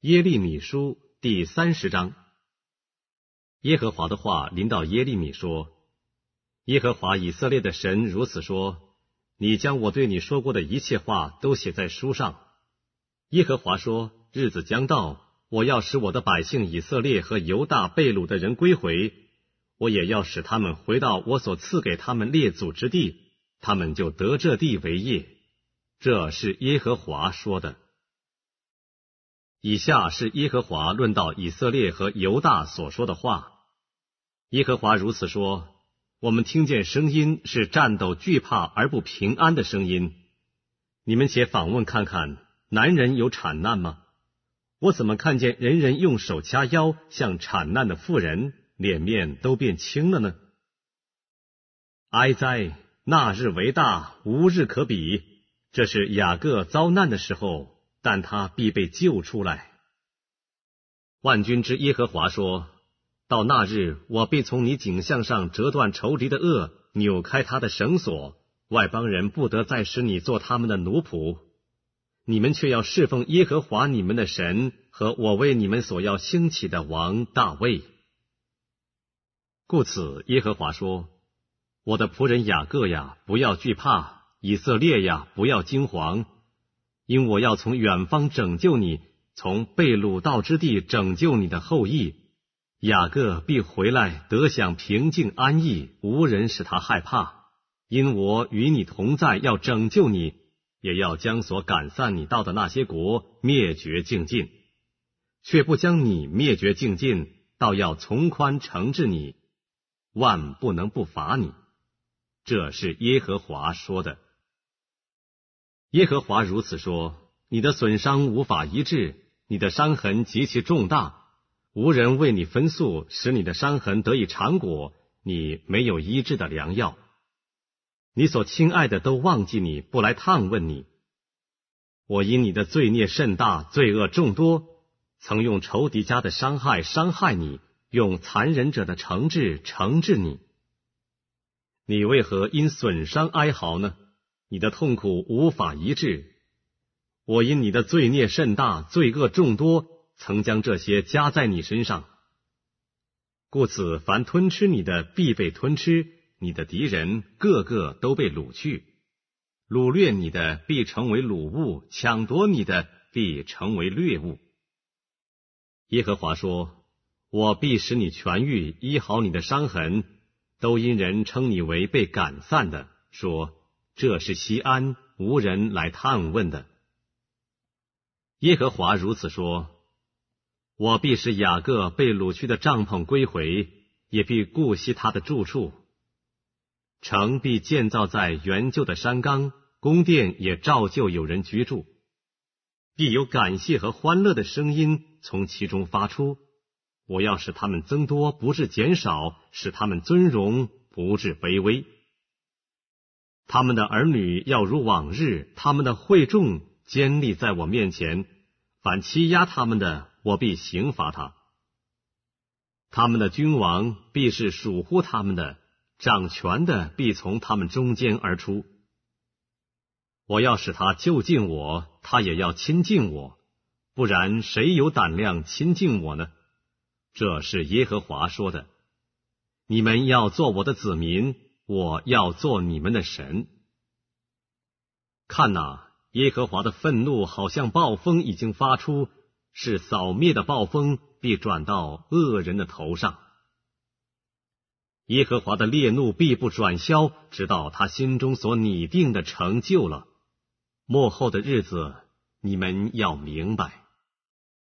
耶利米书第30章。耶和华的话临到耶利米说：耶和华以色列的神如此说，你将我对你说过的一切话都写在书上。耶和华说，日子将到，我要使我的百姓以色列和犹大被掳的人归回，我也要使他们回到我所赐给他们列祖之地，他们就得这地为业。这是耶和华说的。以下是耶和华论到以色列和犹大所说的话。耶和华如此说，我们听见声音是战斗惧怕而不平安的声音。你们且访问看看，男人有产难吗？我怎么看见人人用手掐腰，像产难的妇人，脸面都变青了呢？哀哉，那日为大，无日可比。这是雅各遭难的时候，但他必被救出来。万军之耶和华说，到那日，我必从你颈项上折断仇敌的轭，扭开他的绳索，外邦人不得再使你做他们的奴仆。你们却要侍奉耶和华你们的神，和我为你们所要兴起的王大卫。故此耶和华说，我的仆人雅各呀，不要惧怕，以色列呀，不要惊惶，因我要从远方拯救你，从被掳到之地拯救你的后裔。雅各必回来，得享平静安逸，无人使他害怕。因我与你同在，要拯救你，也要将所赶散你到的那些国灭绝净尽，却不将你灭绝净尽，倒要从宽惩治你，万不能不罚你。这是耶和华说的。耶和华如此说，你的损伤无法医治，你的伤痕极其重大，无人为你分诉，使你的伤痕得以长果，你没有医治的良药。你所亲爱的都忘记你，不来探问你。我因你的罪孽甚大，罪恶众多，曾用仇敌家的伤害伤害你，用残忍者的惩治惩治你。你为何因损伤哀嚎呢？你的痛苦无法医治。我因你的罪孽甚大，罪恶众多，曾将这些加在你身上。故此凡吞吃你的必被吞吃，你的敌人个个都被掳去。掳掠你的必成为掳物，抢夺你的必成为掠物。耶和华说，我必使你痊愈，医好你的伤痕，都因人称你为被赶散的，说这是西安，无人来探问的。耶和华如此说，我必使雅各被掳去的帐篷归回，也必顾惜他的住处。城必建造在原旧的山冈，宫殿也照旧有人居住，必有感谢和欢乐的声音从其中发出。我要使他们增多，不致减少，使他们尊荣，不致卑微。他们的儿女要如往日，他们的会众坚立在我面前，凡欺压他们的，我必刑罚他。他们的君王必是属乎他们的，掌权的必从他们中间而出。我要使他就近我，他也要亲近我，不然谁有胆量亲近我呢？这是耶和华说的。你们要做我的子民，我要做你们的神。看哪，耶和华的愤怒好像暴风已经发出，是扫灭的暴风，必转到恶人的头上。耶和华的烈怒必不转消，直到他心中所拟定的成就了。末后的日子，你们要明白。